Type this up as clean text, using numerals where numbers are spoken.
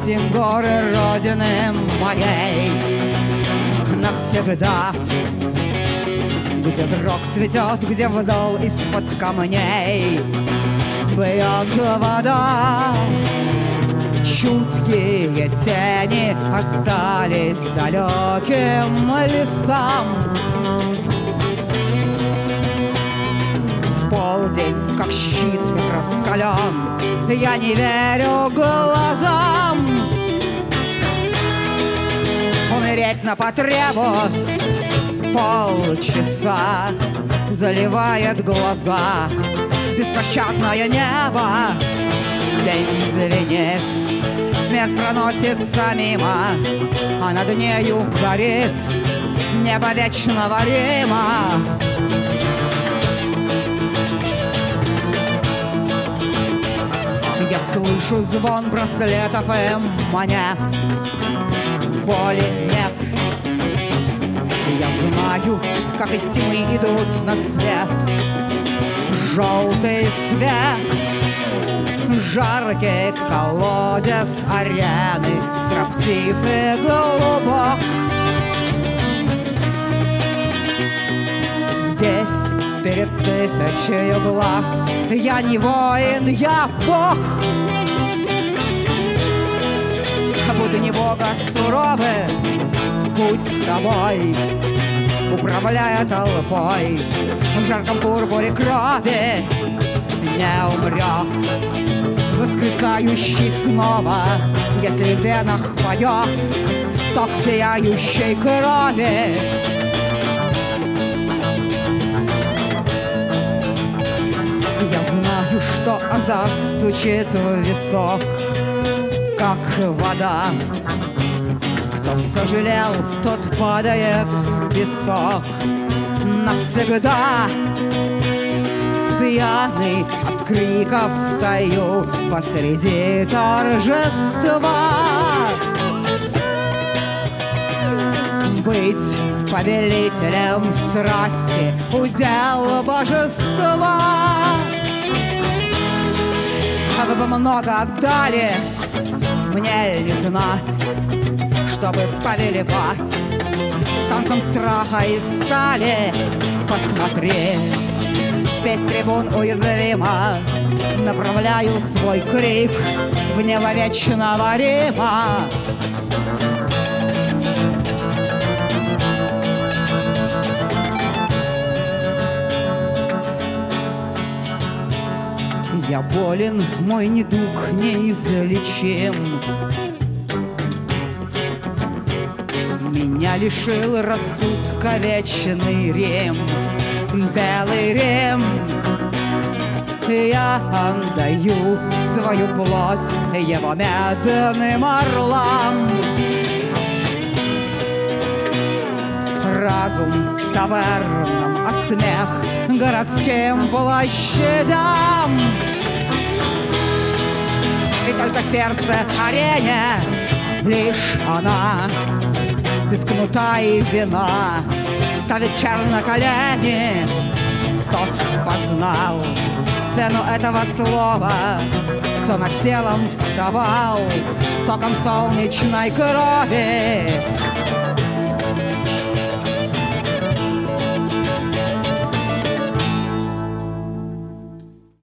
Встретим горы Родины моей навсегда, где дрог цветет, где вдол из-под камней бьет вода. Чуткие тени остались далеким лесам. Полдень, как щит, раскален, я не верю глазам. Умереть на потребу полчаса заливает глаза. Беспощадное небо, день звенит, смерть проносится мимо, а над нею горит небо вечного Рима. Я слышу звон браслетов и монет, боли нет. Я знаю, как из тьмы идут на свет желтый свет, жаркий колодец арены, строптив и глубок. Здесь перед тысячей глаз я не воин, я бог. Будто не бога суровый путь с собой, управляя толпой, в жарком пурпуре крови не умрет, воскресающий снова, если в венах поет ток сияющей крови. Я знаю, что азарт стучит в висок, как вода. Кто сожалел, тот падает в песок навсегда. Пьяный от криков стою посреди торжества. Быть повелителем страсти — удел божества. А вы бы много отдали, мне ли знать, чтобы повелевать танцем страха и стали. Посмотри, спесь трибун уязвима, направляю свой крик в небо вечного Рима. Я болен, мой недуг неизлечим. Меня лишил рассудка вечный Рим, белый Рим. Я отдаю свою плоть его медным орлам. Разум тавернам, а смех городским площадям. И только сердце арене, лишь она без кнута и вина ставит чар на колени. Тот познал цену этого слова, кто над телом вставал током солнечной крови.